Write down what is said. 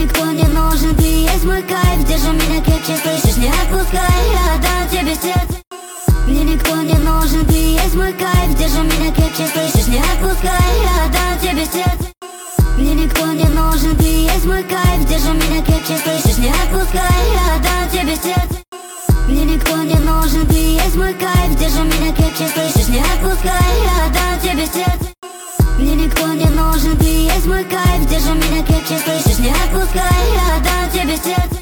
никто не нужен, ты есть мой кайф. Держи меня крепче, слышишь, не отпускай. Я отдам тебе сердце. Мне никто не нужен, ты есть мой кайф. Держи меня крепче, слышишь, не отпускай. Я отдам тебе сердце. Мне никто не нужен, ты есть мой кайф. Держи меня крепче, слышишь, не отпускай. Я отдам тебе сердце. Мне никто не нужен, ты есть мой кайф. Держи меня крепче, слышишь, не отпускай. Я отдам тебе сердце. Мне никто не нужен, ты есть мой кайф. Держи меня крепче, слышишь, не отпускай. Я отдам тебе сердце.